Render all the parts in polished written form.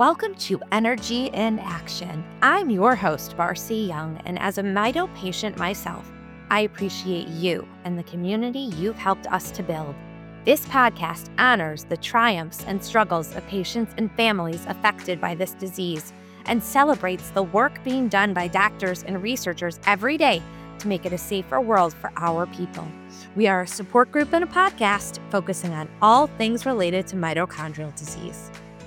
Welcome to Energy in Action. I'm your host, Marcy Young, and as a Mito patient myself, I appreciate you and the community you've helped us to build. This podcast honors the triumphs and struggles of patients and families affected by this disease and celebrates the work being done by doctors and researchers every day to make it a safer world for our people. We are a support group and a podcast focusing on all things related to mitochondrial disease.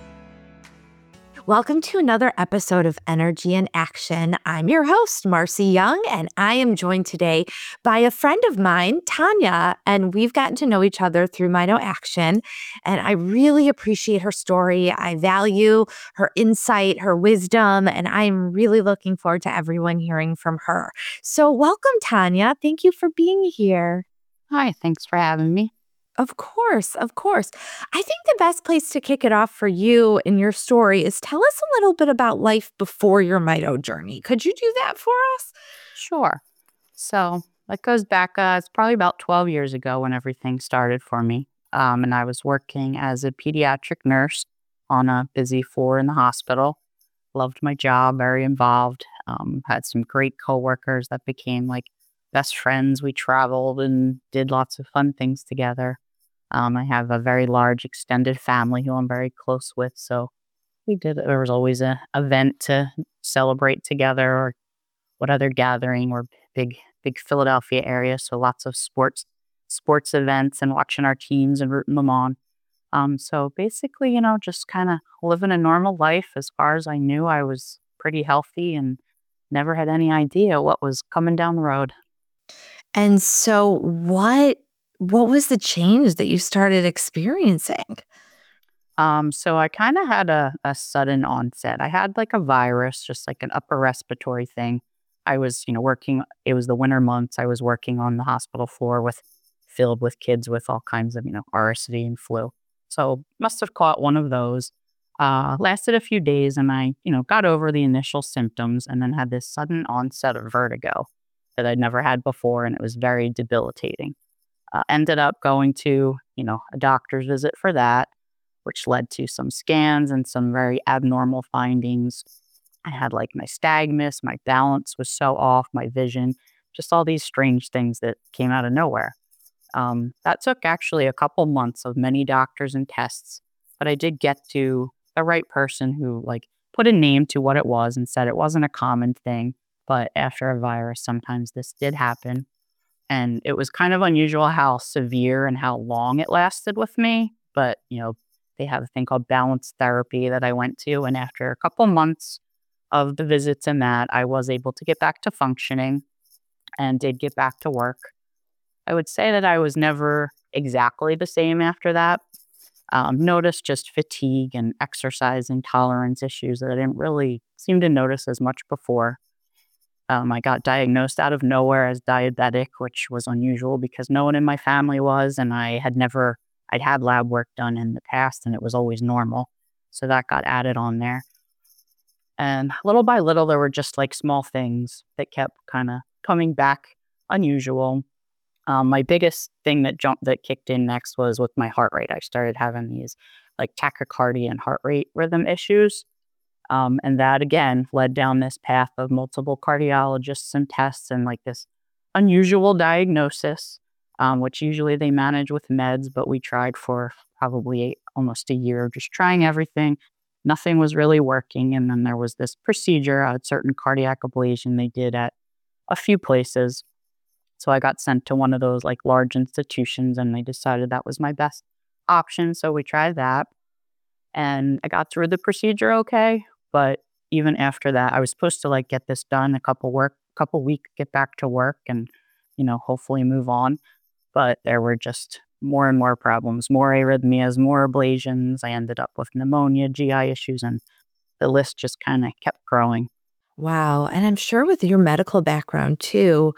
Welcome to another episode of Energy in Action. I'm your host, Marcy Young, and I am joined today by a friend of mine, Tanya, and we've gotten to know each other through Mito Action, and I really appreciate her story. I value her insight, her wisdom, and I'm really looking forward to everyone hearing from her. So welcome, Tanya. Thank you for being here. Hi, thanks for having me. Of course. I think the best place to kick it off for you and your story is tell us a little bit about life before your Mito journey. Could you do that for us? Sure. So that goes back, it's probably about 12 years ago when everything started for me. And I was working as a pediatric nurse on a busy floor in the hospital. Loved my job, very involved. Had some great coworkers that became like best friends. We traveled and did lots of fun things together. I have a very large extended family who I'm very close with. So there was always an event to celebrate together or what other gathering or big Philadelphia area. So lots of sports events and watching our teams and rooting them on. So basically, just kind of living a normal life. As far as I knew, I was pretty healthy and never had any idea what was coming down the road. And so what was the change that you started experiencing? So I kind of had a sudden onset. I had like a virus, just like an upper respiratory thing. I was, working, it was the winter months. I was working on the hospital floor filled with kids with all kinds of, RSV and flu. So must have caught one of those. Lasted a few days and I, got over the initial symptoms and then had this sudden onset of vertigo that I'd never had before. And it was very debilitating. Ended up going to, a doctor's visit for that, which led to some scans and some very abnormal findings. I had like nystagmus, my balance was so off, my vision, just all these strange things that came out of nowhere. That took actually a couple months of many doctors and tests, but I did get to the right person who like put a name to what it was and said it wasn't a common thing, but after a virus, sometimes this did happen. And it was kind of unusual how severe and how long it lasted with me. But, they have a thing called balance therapy that I went to. And after a couple months of the visits and that, I was able to get back to functioning and did get back to work. I would say that I was never exactly the same after that. Noticed just fatigue and exercise intolerance issues that I didn't really seem to notice as much before. I got diagnosed out of nowhere as diabetic, which was unusual because no one in my family was, and I'd had lab work done in the past and it was always normal. So that got added on there. And little by little, there were just like small things that kept kind of coming back unusual. My biggest thing that kicked in next was with my heart rate. I started having these like tachycardia and heart rate rhythm issues. And that again led down this path of multiple cardiologists and tests and like this unusual diagnosis, which usually they manage with meds, but we tried for probably almost a year, just trying everything. Nothing was really working. And then there was this procedure, a certain cardiac ablation they did at a few places. So I got sent to one of those like large institutions and they decided that was my best option. So we tried that and I got through the procedure okay. But even after that, I was supposed to like get this done a couple weeks, get back to work and, hopefully move on. But there were just more and more problems, more arrhythmias, more ablations. I ended up with pneumonia, GI issues, and the list just kind of kept growing. Wow. And I'm sure with your medical background too,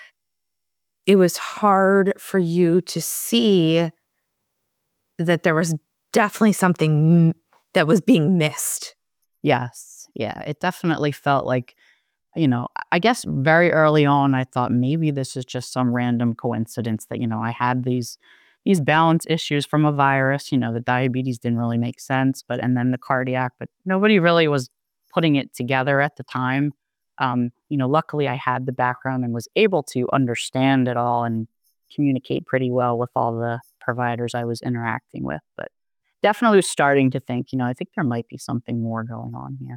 it was hard for you to see that there was definitely something that was being missed. Yes. Yeah. It definitely felt like, I guess very early on, I thought maybe this is just some random coincidence that, I had these these balance issues from a virus. The diabetes didn't really make sense, and then the cardiac, but nobody really was putting it together at the time. Luckily I had the background and was able to understand it all and communicate pretty well with all the providers I was interacting with. But definitely was starting to think, I think there might be something more going on here.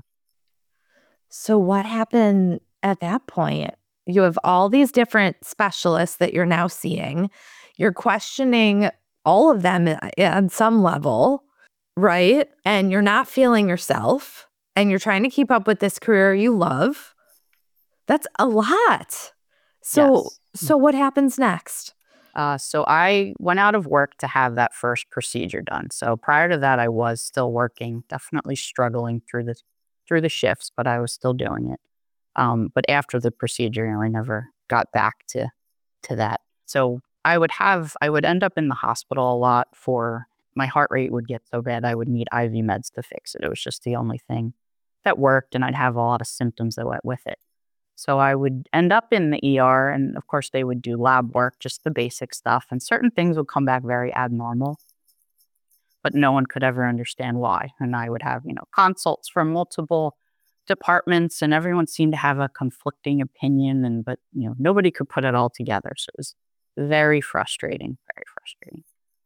So what happened at that point? You have all these different specialists that you're now seeing. You're questioning all of them on some level, right? And you're not feeling yourself, and you're trying to keep up with this career you love. That's a lot. So what happens next? So I went out of work to have that first procedure done. So prior to that, I was still working, definitely struggling through the shifts, but I was still doing it. But after the procedure, I never got back to that. So I would end up in the hospital a lot for my heart rate would get so bad I would need IV meds to fix it. It was just the only thing that worked, and I'd have a lot of symptoms that went with it. So I would end up in the ER, and of course they would do lab work, just the basic stuff, and certain things would come back very abnormal, but no one could ever understand why. And I would have, consults from multiple departments, and everyone seemed to have a conflicting opinion, but nobody could put it all together. So it was very frustrating, very frustrating.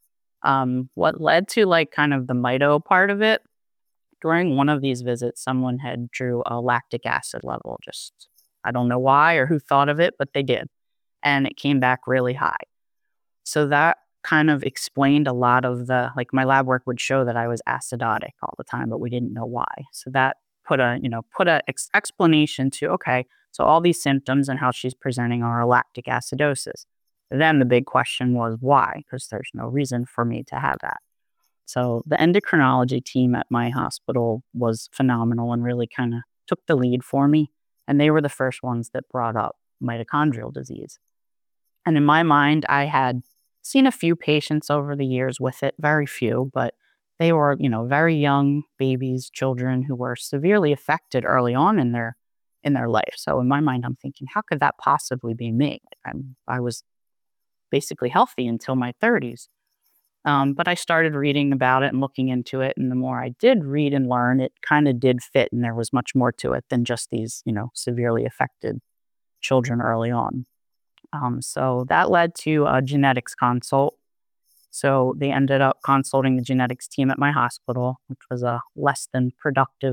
What led to kind of the mito part of it, during one of these visits, someone had drew a lactic acid level. Just, I don't know why or who thought of it, but they did. And it came back really high. So that kind of explained a lot of my lab work would show that I was acidotic all the time, but we didn't know why. So that put a explanation to, okay, so all these symptoms and how she's presenting are lactic acidosis. Then the big question was why, because there's no reason for me to have that. So the endocrinology team at my hospital was phenomenal and really kind of took the lead for me. And they were the first ones that brought up mitochondrial disease. And in my mind, I had seen a few patients over the years with it, very few, but they were, very young babies, children who were severely affected early on in their life. So in my mind, I'm thinking, how could that possibly be me? I was basically healthy until my 30s. But I started reading about it and looking into it. And the more I did read and learn, it kind of did fit. And there was much more to it than just these, severely affected children early on. So that led to a genetics consult. So they ended up consulting the genetics team at my hospital, which was a less than productive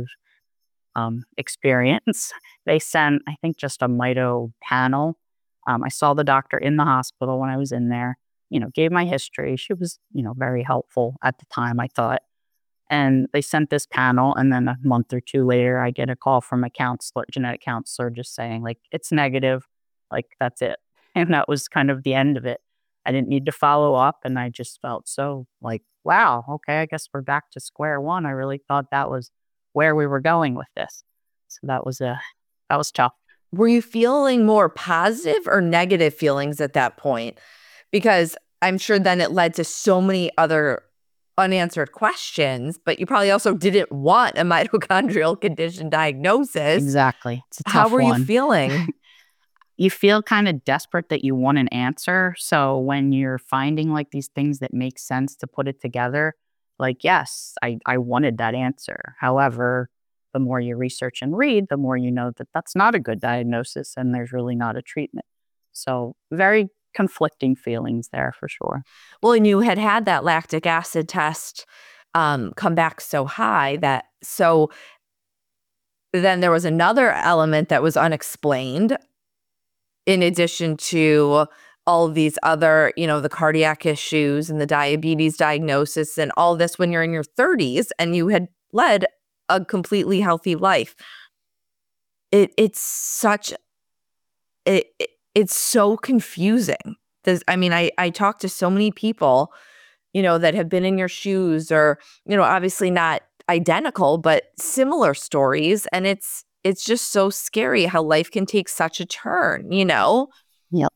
experience. They sent, I think, just a mito panel. I saw the doctor in the hospital when I was in there, gave my history. She was, very helpful at the time, I thought. And they sent this panel, and then a month or two later, I get a call from a genetic counselor, just saying, it's negative, that's it. And that was kind of the end of it. I didn't need to follow up, and I just felt so wow, okay, I guess we're back to square one. I really thought that was where we were going with this. So that was tough. Were you feeling more positive or negative feelings at that point? Because I'm sure then it led to so many other unanswered questions, but you probably also didn't want a mitochondrial condition diagnosis. Exactly. It's a tough How were one. you feeling? You feel kind of desperate that you want an answer. So when you're finding these things that make sense to put it together, yes, I wanted that answer. However, the more you research and read, the more you know that that's not a good diagnosis and there's really not a treatment. So very conflicting feelings there for sure. Well, and you had that lactic acid test come back so high so then there was another element that was unexplained in addition to all of these other, the cardiac issues and the diabetes diagnosis and all this when you're in your 30s and you had led a completely healthy life. It's so confusing. I talk to so many people, that have been in your shoes or, obviously not identical, but similar stories. And it's just so scary how life can take such a turn, Yep.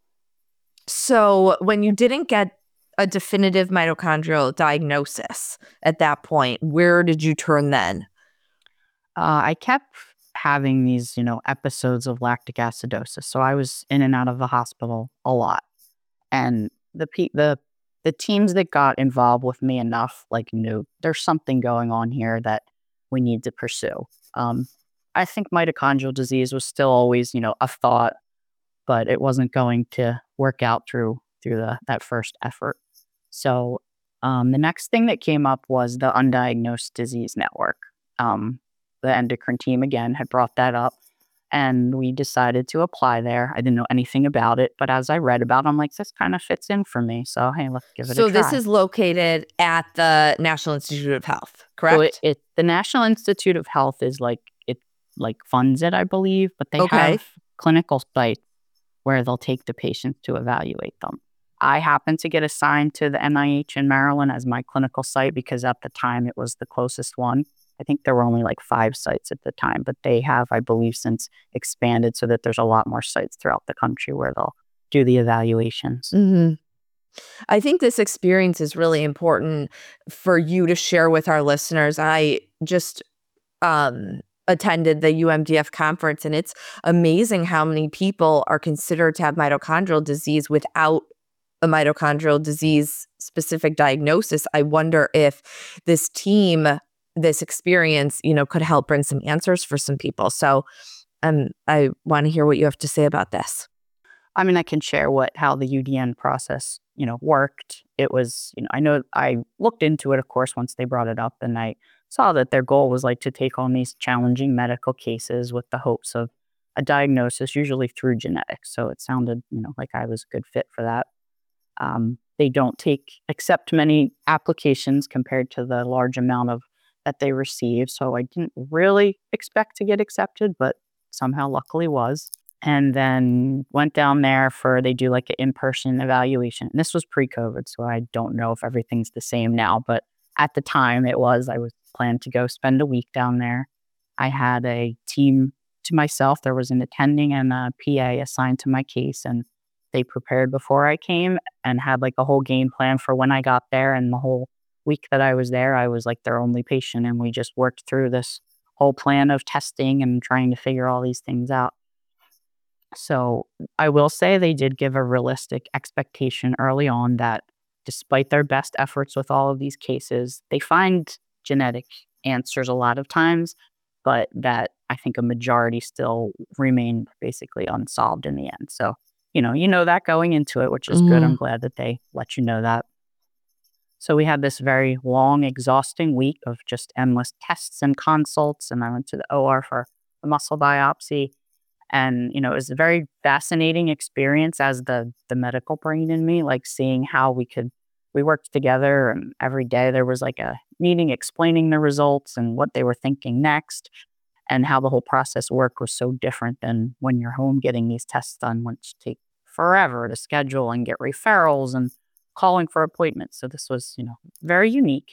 So when you didn't get a definitive mitochondrial diagnosis at that point, where did you turn then? I kept having these, episodes of lactic acidosis. So I was in and out of the hospital a lot. And the the teams that got involved with me enough, like, knew there's something going on here that we need to pursue. I think mitochondrial disease was still always, a thought, but it wasn't going to work out through that first effort. So the next thing that came up was the Undiagnosed Disease Network. The endocrine team again had brought that up, and we decided to apply there. I didn't know anything about it, but as I read about it, I'm like, this kind of fits in for me. So hey, let's give it a try. So this is located at the National Institute of Health, correct? So the National Institute of Health is funds it, I believe, but they have clinical sites where they'll take the patients to evaluate them. I happened to get assigned to the NIH in Maryland as my clinical site because at the time it was the closest one. I think there were only 5 sites at the time, but they have, I believe, since expanded so that there's a lot more sites throughout the country where they'll do the evaluations. Mm-hmm. I think this experience is really important for you to share with our listeners. I just attended the UMDF conference, and it's amazing how many people are considered to have mitochondrial disease without a mitochondrial disease specific diagnosis. I wonder if this team, this experience, could help bring some answers for some people. So I want to hear what you have to say about this. I mean, I can share how the UDN process, worked. It was, I know I looked into it, of course, once they brought it up, and I saw that their goal was to take on these challenging medical cases with the hopes of a diagnosis, usually through genetics. So it sounded, like I was a good fit for that. They don't accept many applications compared to the large amount that they receive. So I didn't really expect to get accepted, but somehow luckily was. And then went down there they do an in-person evaluation. And this was pre-COVID, so I don't know if everything's the same now, but at the time I was planned to go spend a week down there. I had a team to myself. There was an attending and a PA assigned to my case, and they prepared before I came and had a whole game plan for when I got there. And the whole week that I was there, I was their only patient, and we just worked through this whole plan of testing and trying to figure all these things out. So I will say they did give a realistic expectation early on that despite their best efforts with all of these cases, they find genetic answers a lot of times, but that I think a majority still remain basically unsolved in the end. So, you know that going into it, which is good. I'm glad that they let you know that. So we had this very long, exhausting week of just endless tests and consults, and I went to the OR for the muscle biopsy. And, it was a very fascinating experience as the medical brain in me, seeing how we worked together, and every day there was a meeting explaining the results and what they were thinking next, and how the whole process worked was so different than when you're home getting these tests done, which take forever to schedule and get referrals and calling for appointments. So this was, very unique.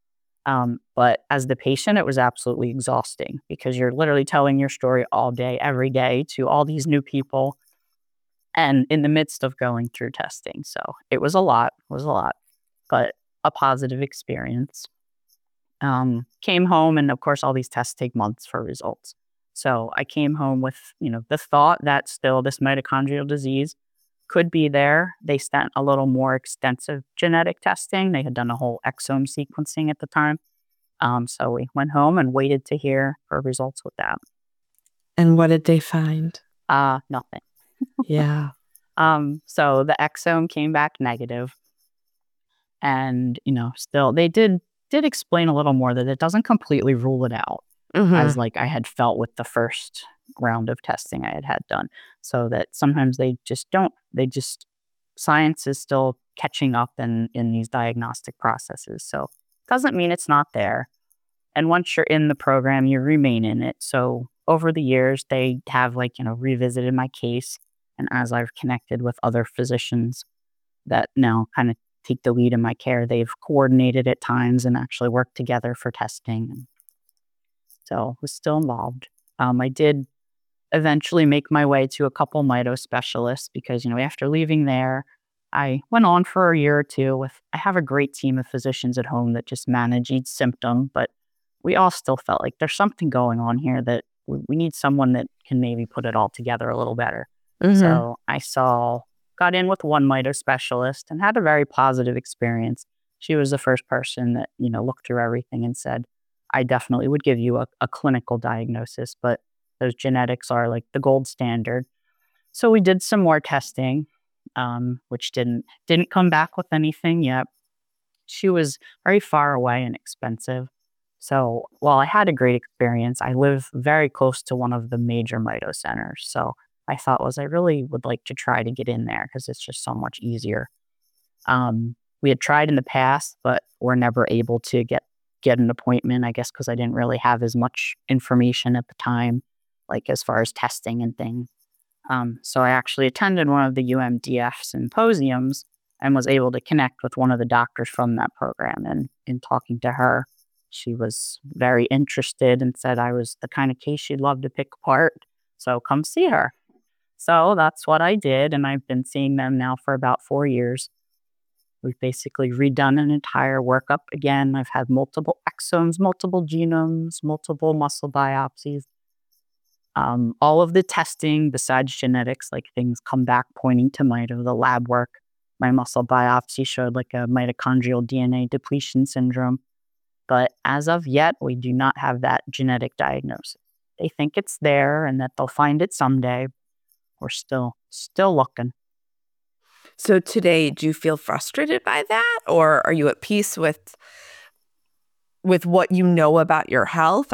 But as the patient, it was absolutely exhausting because you're literally telling your story all day, every day to all these new people and in the midst of going through testing. So it was a lot, but a positive experience. Came home, and of course, all these tests take months for results. So I came home with, the thought that still this mitochondrial disease could be there. They spent a little more extensive genetic testing. They had done a whole exome sequencing at the time. So we went home and waited to hear for results with that. And what did they find? Nothing. Yeah. So the exome came back negative. And, still they did explain a little more that it doesn't completely rule it out, as I had felt with the first round of testing I had done. So that sometimes they just don't. Science is still catching up in these diagnostic processes. So it doesn't mean it's not there. And once you're in the program, you remain in it. So over the years, they have revisited my case. And as I've connected with other physicians that now kind of take the lead in my care, they've coordinated at times and actually worked together for testing. So I was still involved. I did eventually make my way to a couple mito specialists because, after leaving there, I went on for a year or two I have a great team of physicians at home that just manage each symptom, but we all still felt like there's something going on here that we need someone that can maybe put it all together a little better. So I saw got in with one mito specialist and had a very positive experience. She was the first person that, looked through everything and said, I definitely would give you a clinical diagnosis, but those genetics are like the gold standard. So we did some more testing, which didn't come back with anything yet. She was very far away and expensive. So while I had a great experience, I live very close to one of the major mito centers. So I thought I really would like to try to get in there because it's just so much easier. We had tried in the past, but were never able to get an appointment, I guess, because I didn't really have as much information at the time, like as far as testing and things. So I actually attended one of the UMDF symposiums and was able to connect with one of the doctors from that program. And in talking to her, she was very interested and said I was the kind of case she'd love to pick apart. So come see her. So that's what I did. And I've been seeing them now for about 4 years. We've basically redone an entire workup again. I've had multiple exomes, multiple genomes, multiple muscle biopsies. All of the testing besides genetics, like things come back pointing to mito, the lab work. My muscle biopsy showed like a mitochondrial DNA depletion syndrome. But as of yet, we do not have that genetic diagnosis. They think it's there and that they'll find it someday. We're still looking. So today, do you feel frustrated by that, or are you at peace with what you know about your health?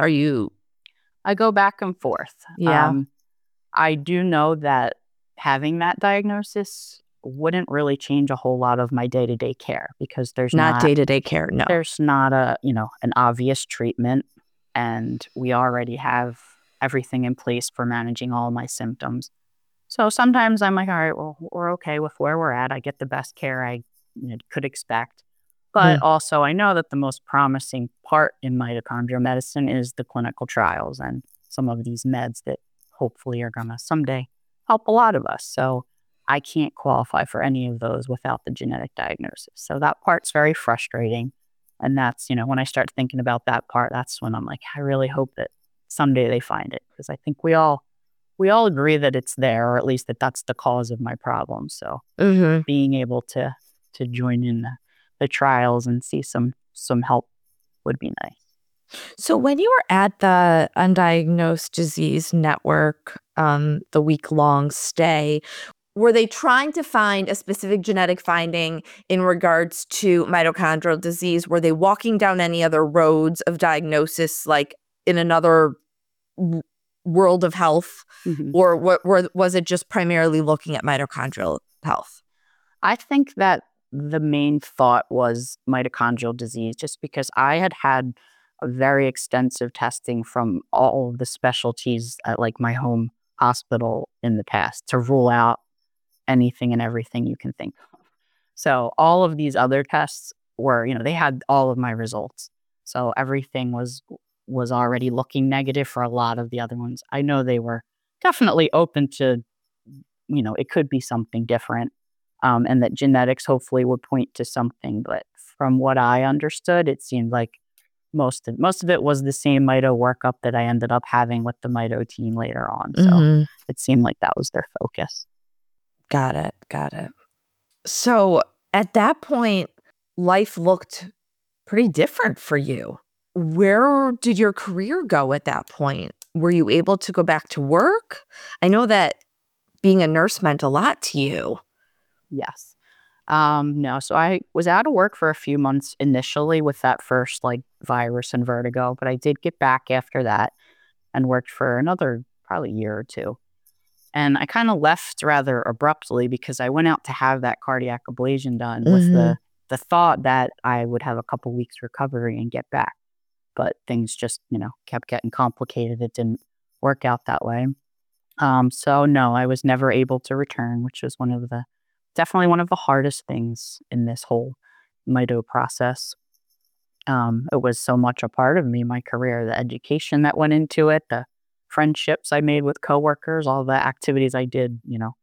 I go back and forth. Yeah. I do know that having that diagnosis wouldn't really change a whole lot of my day-to-day care because there's not day-to-day care. No, there's not an obvious treatment, and we already have everything in place for managing all my symptoms. So sometimes I'm like, all right, well, we're okay with where we're at. I get the best care I could expect. But also I know that the most promising part in mitochondrial medicine is the clinical trials and some of these meds that hopefully are going to someday help a lot of us. So I can't qualify for any of those without the genetic diagnosis. So that part's very frustrating. And that's, when I start thinking about that part, that's when I'm like, I really hope that someday they find it. Because I think we all agree that it's there, or at least that that's the cause of my problem. So being able to join in the trials and see some help would be nice. So when you were at the Undiagnosed Disease Network, the week-long stay, were they trying to find a specific genetic finding in regards to mitochondrial disease? Were they walking down any other roads of diagnosis, like in another world of health? Or was it just primarily looking at mitochondrial health? I think that the main thought was mitochondrial disease, just because I had a very extensive testing from all of the specialties at like my home hospital in the past to rule out anything and everything you can think of. So all of these other tests were, they had all of my results. So everything was already looking negative for a lot of the other ones. I know they were definitely open to, it could be something different. And that genetics hopefully would point to something. But from what I understood, it seemed like most of it was the same mito workup that I ended up having with the mito team later on. So it seemed like that was their focus. Got it. So at that point, life looked pretty different for you. Where did your career go at that point? Were you able to go back to work? I know that being a nurse meant a lot to you. Yes. No. So I was out of work for a few months initially with that first virus and vertigo, but I did get back after that and worked for another probably year or two. And I kind of left rather abruptly because I went out to have that cardiac ablation done with the thought that I would have a couple weeks recovery and get back. But things just, kept getting complicated. It didn't work out that way. So no, I was never able to return, which was definitely one of the hardest things in this whole mito process. It was so much a part of me, my career, the education that went into it, the friendships I made with coworkers, all the activities I did,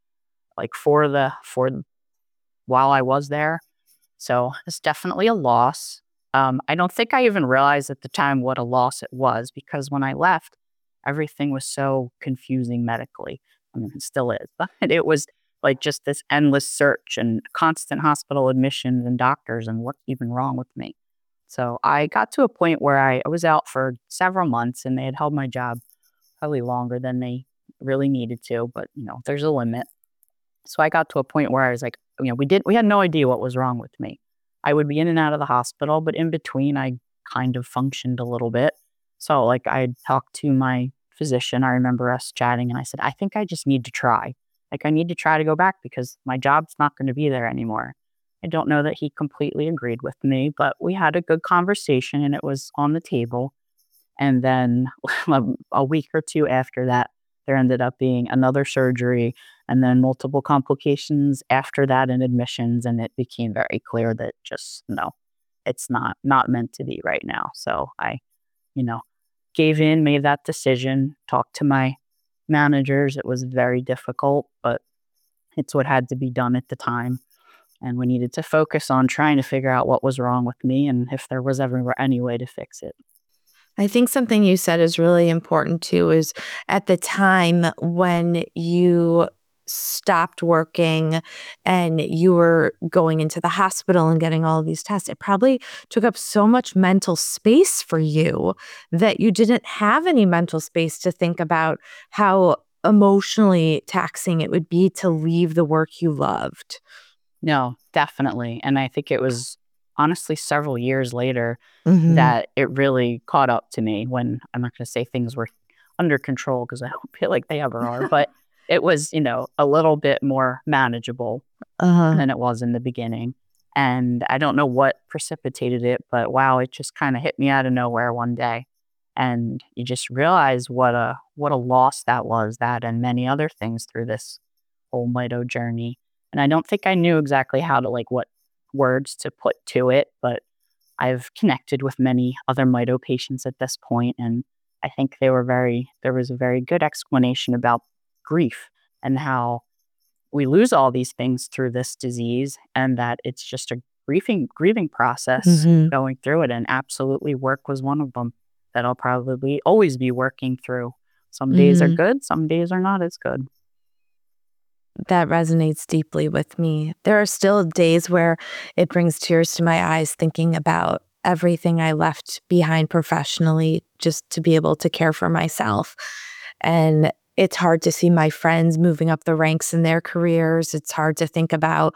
while I was there. So it's definitely a loss. I don't think I even realized at the time what a loss it was, because when I left, everything was so confusing medically. I mean, it still is, but it was like just this endless search and constant hospital admissions and doctors and what's even wrong with me. So I got to a point where I was out for several months and they had held my job probably longer than they really needed to, but there's a limit. So I got to a point where I was like, we had no idea what was wrong with me. I would be in and out of the hospital, but in between I kind of functioned a little bit. So like I talked to my physician. I remember us chatting and I said, I think I just need to try. Like I need to try to go back because my job's not going to be there anymore. I don't know that he completely agreed with me, but we had a good conversation and it was on the table. And then a week or two after that, there ended up being another surgery and then multiple complications after that and admissions. And it became very clear that just, no, it's not meant to be right now. So I, gave in, made that decision, talked to my managers. It was very difficult, but it's what had to be done at the time. And we needed to focus on trying to figure out what was wrong with me and if there was ever any way to fix it. I think something you said is really important too, is at the time when you stopped working and you were going into the hospital and getting all of these tests, it probably took up so much mental space for you that you didn't have any mental space to think about how emotionally taxing it would be to leave the work you loved. No, definitely. And I think it was honestly several years later Mm-hmm. that it really caught up to me when I'm not going to say things were under control because I don't feel like they ever are, but it was, a little bit more manageable Uh-huh. than it was in the beginning. And I don't know what precipitated it, but wow, it just kind of hit me out of nowhere one day. And you just realize what a loss that was, that and many other things through this whole Mito journey. And I don't think I knew exactly how to what words to put to it, but I've connected with many other Mito patients at this point, and I think there was a very good explanation about grief and how we lose all these things through this disease and that it's just a grieving process Mm-hmm. going through it. And absolutely work was one of them that I'll probably always be working through. Some days are Mm-hmm. good, some days are not as good. That resonates deeply with me. There are still days where it brings tears to my eyes thinking about everything I left behind professionally just to be able to care for myself. And it's hard to see my friends moving up the ranks in their careers. It's hard to think about,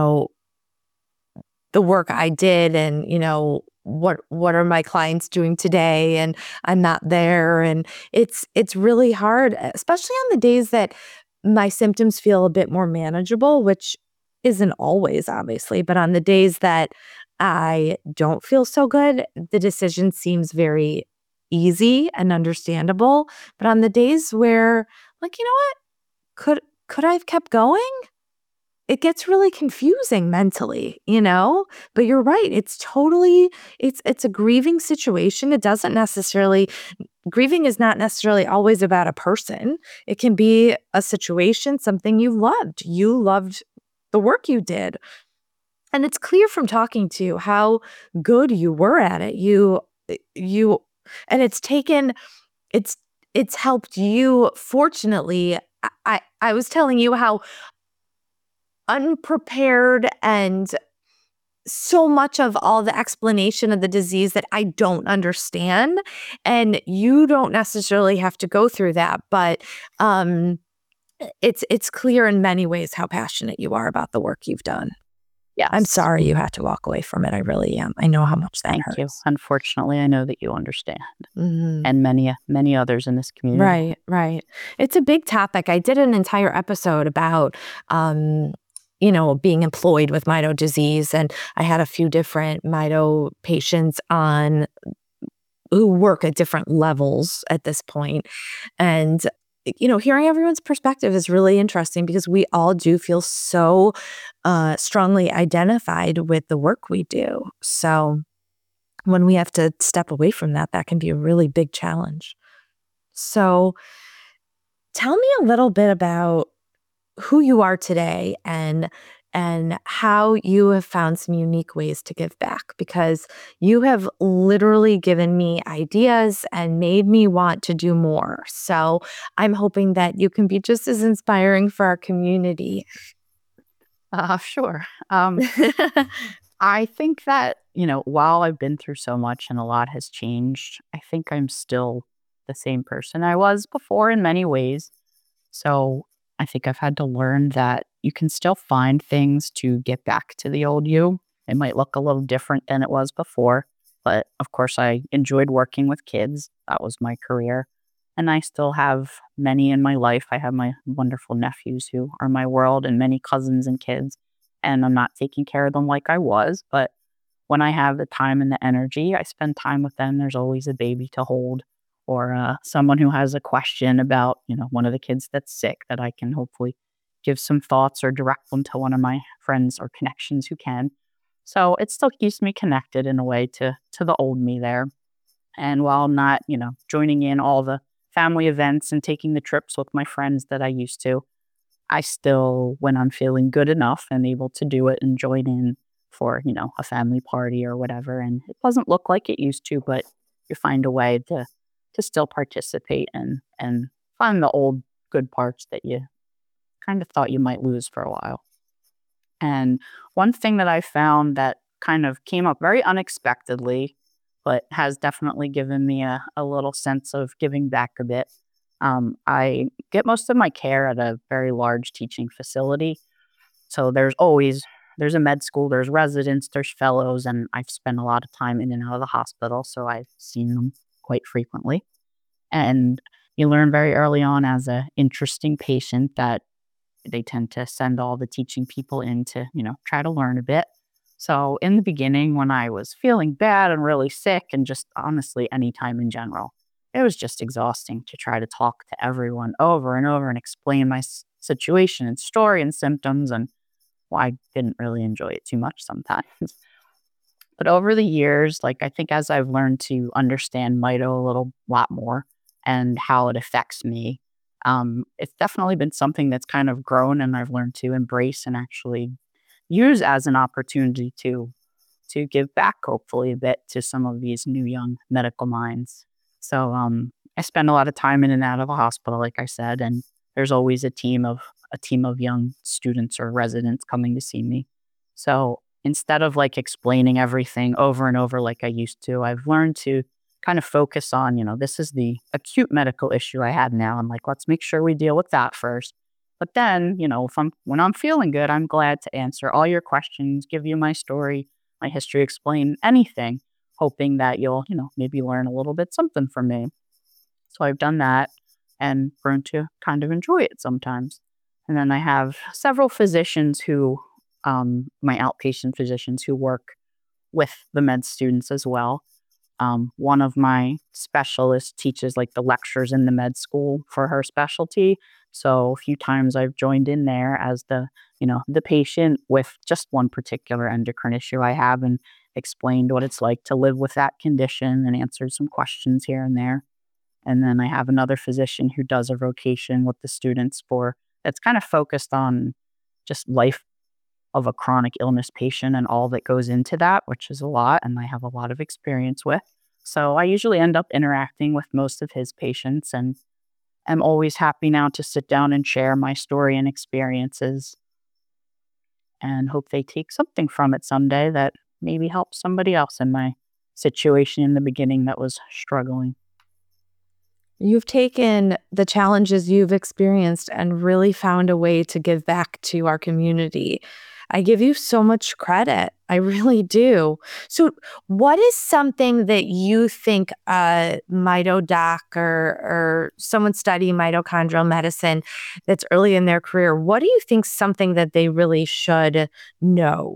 the work I did and, what are my clients doing today, and I'm not there. And it's really hard, especially on the days that my symptoms feel a bit more manageable, which isn't always, obviously, but on the days that I don't feel so good, the decision seems very easy and understandable. But on the days where, what? Could I have kept going? It gets really confusing mentally, But you're right. It's a grieving situation. It doesn't necessarily Grieving is not necessarily always about a person. It can be a situation, something you loved. You loved the work you did. And it's clear from talking to you how good you were at it. You and it's it's helped you. Fortunately, I was telling you how unprepared and so much of all the explanation of the disease that I don't understand. And you don't necessarily have to go through that, but it's clear in many ways how passionate you are about the work you've done. Yes. I'm sorry you had to walk away from it. I really am. I know how much that Thank hurts. you. Unfortunately, I know that you understand, Mhm. and many others in this community. Right, right. It's a big topic. I did an entire episode about being employed with Mito disease. And I had a few different Mito patients on who work at different levels at this point. And, hearing everyone's perspective is really interesting because we all do feel so strongly identified with the work we do. So when we have to step away from that, that can be a really big challenge. So tell me a little bit about who you are today and and how you have found some unique ways to give back, because you have literally given me ideas and made me want to do more. So I'm hoping that you can be just as inspiring for our community. Sure. I think that, while I've been through so much and a lot has changed, I think I'm still the same person I was before in many ways. So I think I've had to learn that you can still find things to get back to the old you. It might look a little different than it was before, but of course, I enjoyed working with kids. That was my career. And I still have many in my life. I have my wonderful nephews who are my world and many cousins and kids. And I'm not taking care of them like I was, but when I have the time and the energy, I spend time with them. There's always a baby to hold or someone who has a question about, one of the kids that's sick that I can hopefully give some thoughts or direct them to one of my friends or connections who can. So it still keeps me connected in a way to the old me there. And while I'm not, joining in all the family events and taking the trips with my friends that I used to, I still, when I'm feeling good enough and able to do it and join in for, a family party or whatever. And it doesn't look like it used to, but you find a way to still participate and find the old good parts that you kind of thought you might lose for a while. And one thing that I found that kind of came up very unexpectedly, but has definitely given me a little sense of giving back a bit. I get most of my care at a very large teaching facility. So there's a med school, there's residents, there's fellows, and I've spent a lot of time in and out of the hospital, so I've seen them quite frequently. And you learn very early on as a interesting patient that they tend to send all the teaching people in to, try to learn a bit. So in the beginning, when I was feeling bad and really sick, and just honestly any time in general, it was just exhausting to try to talk to everyone over and over and explain my situation and story and symptoms. And well, I didn't really enjoy it too much sometimes. But over the years, like I think as I've learned to understand Mito a little lot more and how it affects me, it's definitely been something that's kind of grown and I've learned to embrace and actually use as an opportunity to give back hopefully a bit to some of these new young medical minds. So I spend a lot of time in and out of a hospital, like I said, and there's always a team of young students or residents coming to see me. So instead of like explaining everything over and over like I used to, I've learned to kind of focus on, this is the acute medical issue I have now. And like, let's make sure we deal with that first. But then, when I'm feeling good, I'm glad to answer all your questions, give you my story, my history, explain anything, hoping that you'll, maybe learn a little bit something from me. So I've done that and grown to kind of enjoy it sometimes. And then I have several physicians who, my outpatient physicians who work with the med students as well. One of my specialists teaches like the lectures in the med school for her specialty. So a few times I've joined in there as the patient with just one particular endocrine issue I have and explained what it's like to live with that condition and answered some questions here and there. And then I have another physician who does a rotation with the students for that's kind of focused on just life of a chronic illness patient and all that goes into that, which is a lot, and I have a lot of experience with. So I usually end up interacting with most of his patients and am always happy now to sit down and share my story and experiences and hope they take something from it someday that maybe helps somebody else in my situation in the beginning that was struggling. You've taken the challenges you've experienced and really found a way to give back to our community. I give you so much credit. I really do. So, what is something that you think a mito doc or someone studying mitochondrial medicine that's early in their career, what do you think something that they really should know?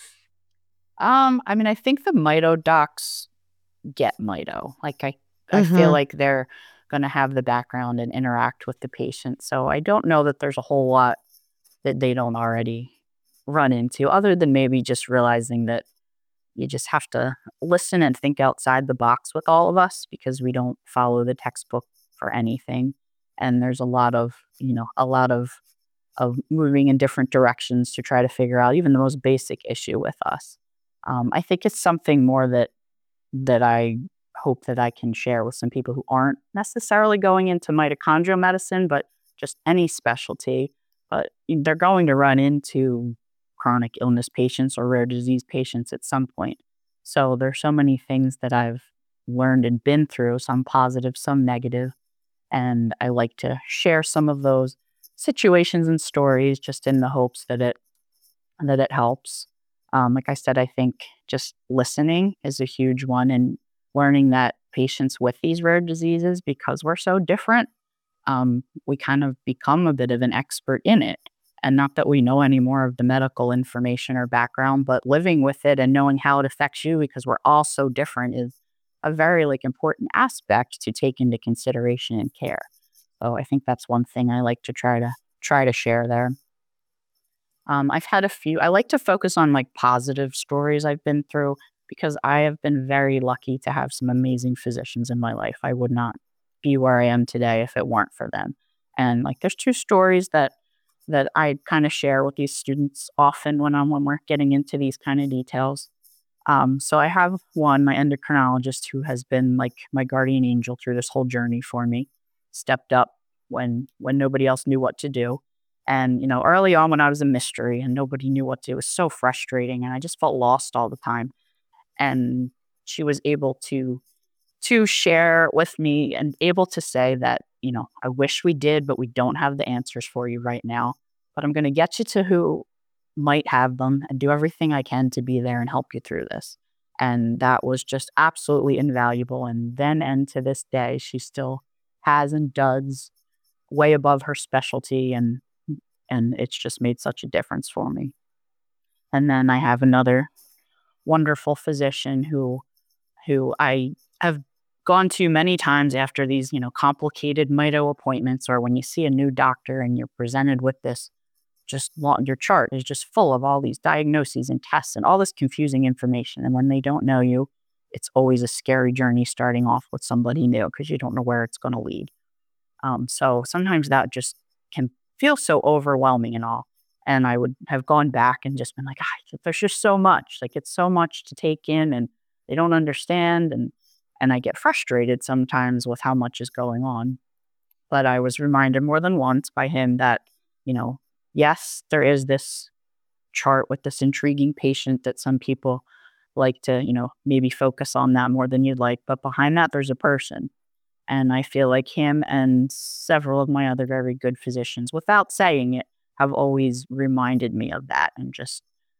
I think the mito docs get mito. Like I feel Hmm. like they're gonna have the background and interact with the patient. So I don't know that there's a whole lot that they don't already run into, other than maybe just realizing that you just have to listen and think outside the box with all of us because we don't follow the textbook for anything. And there's a lot of of moving in different directions to try to figure out even the most basic issue with us. I think it's something more that I hope that I can share with some people who aren't necessarily going into mitochondrial medicine, but just any specialty. But they're going to run into chronic illness patients or rare disease patients at some point. So there's so many things that I've learned and been through, some positive, some negative. And I like to share some of those situations and stories just in the hopes that it helps. Like I said, I think just listening is a huge one, and learning that patients with these rare diseases, because we're so different, we kind of become a bit of an expert in it. And not that we know any more of the medical information or background, but living with it and knowing how it affects you because we're all so different is a very important aspect to take into consideration in care. So I think that's one thing I like to try to share there. I've had a few. I like to focus on positive stories I've been through because I have been very lucky to have some amazing physicians in my life. I would not be where I am today if it weren't for them. And there's two stories that I kind of share with these students often when we're getting into these kind of details. So I have one, my endocrinologist, who has been my guardian angel through this whole journey for me, stepped up when nobody else knew what to do. And, early on when I was a mystery and nobody knew what to do, it was so frustrating and I just felt lost all the time. And she was able to share with me and able to say that, I wish we did, but we don't have the answers for you right now. But I'm going to get you to who might have them and do everything I can to be there and help you through this. And that was just absolutely invaluable. And then and to this day, she still has and does way above her specialty. And it's just made such a difference for me. And then I have another wonderful physician who I have gone to many times after these, complicated mito appointments, or when you see a new doctor and you're presented with this your chart is just full of all these diagnoses and tests and all this confusing information. And when they don't know you, it's always a scary journey starting off with somebody new because you don't know where it's going to lead. So sometimes that just can feel so overwhelming and all. And I would have gone back and just been like, there's just so much. It's so much to take in and they don't understand. And I get frustrated sometimes with how much is going on. But I was reminded more than once by him that, yes, there is this chart with this intriguing patient that some people like to, maybe focus on that more than you'd like. But behind that, there's a person. And I feel like him and several of my other very good physicians, without saying it, have always reminded me of that and just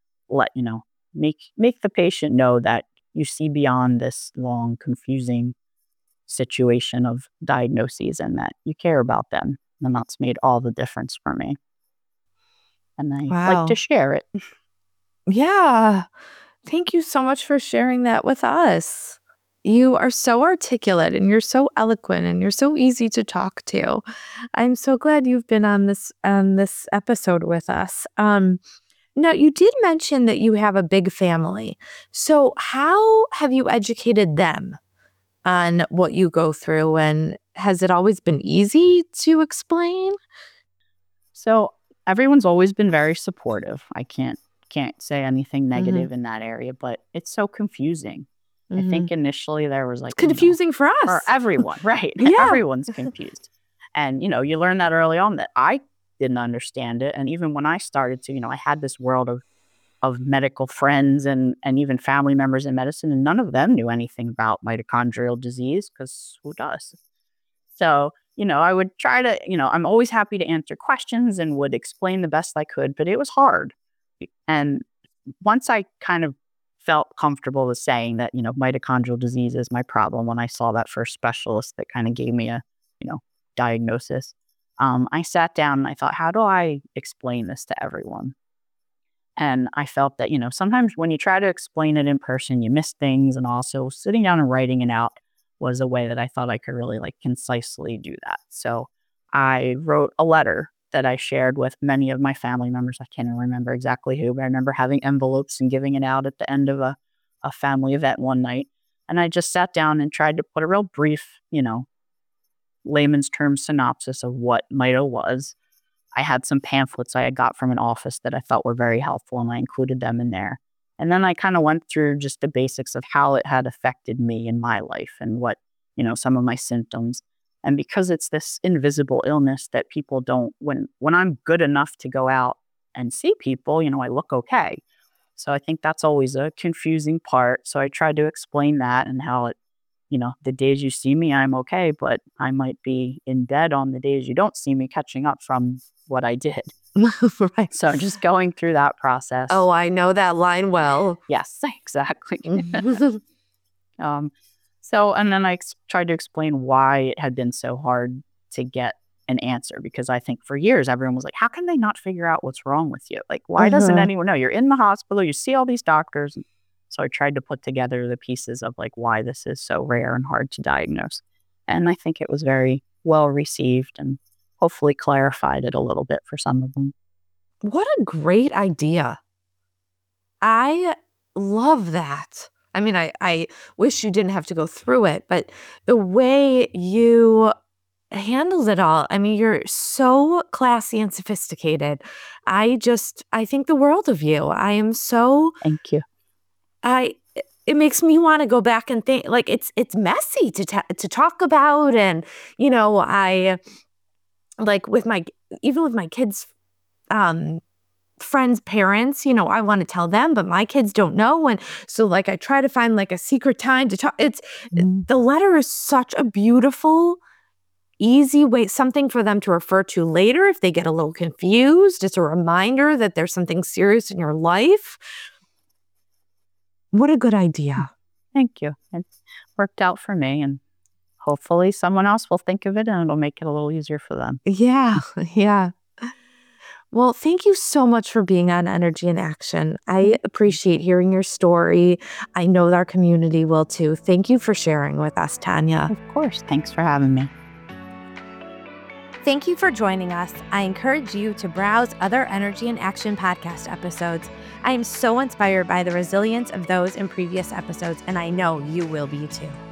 make the patient know that you see beyond this long, confusing situation of diagnoses and that you care about them. And that's made all the difference for me. And I like to share it. Yeah. Thank you so much for sharing that with us. You are so articulate and you're so eloquent and you're so easy to talk to. I'm so glad you've been on this episode with us. Now, you did mention that you have a big family. So how have you educated them on what you go through? And has it always been easy to explain? So everyone's always been very supportive. I can't say anything negative in that area, but it's so confusing. I think initially there was confusing for us. For everyone, right? Yeah. Everyone's confused. And, you learn that early on that I didn't understand it. And even when I started to, I had this world of medical friends and even family members in medicine, and none of them knew anything about mitochondrial disease because who does? So, I would try to, I'm always happy to answer questions and would explain the best I could, but it was hard. And once I kind of felt comfortable with saying that, mitochondrial disease is my problem, when I saw that first specialist that kind of gave me a, diagnosis, I sat down and I thought, how do I explain this to everyone? And I felt that, sometimes when you try to explain it in person, you miss things. And also sitting down and writing it out was a way that I thought I could really concisely do that. So I wrote a letter that I shared with many of my family members. I can't even remember exactly who, but I remember having envelopes and giving it out at the end of a family event one night. And I just sat down and tried to put a real brief, layman's term synopsis of what mito was. I had some pamphlets I had got from an office that I thought were very helpful, and I included them in there. And then I kind of went through just the basics of how it had affected me in my life and what, some of my symptoms. And because it's this invisible illness that people don't, when I'm good enough to go out and see people, I look okay. So I think that's always a confusing part. So I tried to explain that and how the days you see me, I'm okay, but I might be in bed on the days you don't see me catching up from what I did. Right. So just going through that process. Oh, I know that line well. Yes, exactly. And then I tried to explain why it had been so hard to get an answer, because I think for years everyone was like, how can they not figure out what's wrong with you? Like, why doesn't anyone know? You're in the hospital, you see all these doctors. So I tried to put together the pieces of like why this is so rare and hard to diagnose. And I think it was very well received and hopefully clarified it a little bit for some of them. What a great idea. I love that. I mean, I wish you didn't have to go through it, but the way you handled it all, I mean, you're so classy and sophisticated. I think the world of you. I am so... Thank you. It makes me want to go back and think, like, it's messy to talk about. And, I like even with my kids, friends' parents, I want to tell them, but my kids don't know. And so like, I try to find like a secret time to talk. The letter is such a beautiful, easy way, something for them to refer to later if they get a little confused. It's a reminder that there's something serious in your life. What a good idea. Thank you. It worked out for me, and hopefully someone else will think of it and it'll make it a little easier for them. Yeah. Well, thank you so much for being on Energy in Action. I appreciate hearing your story. I know our community will too. Thank you for sharing with us, Tanya. Of course. Thanks for having me. Thank you for joining us. I encourage you to browse other Energy in Action podcast episodes. I am so inspired by the resilience of those in previous episodes, and I know you will be too.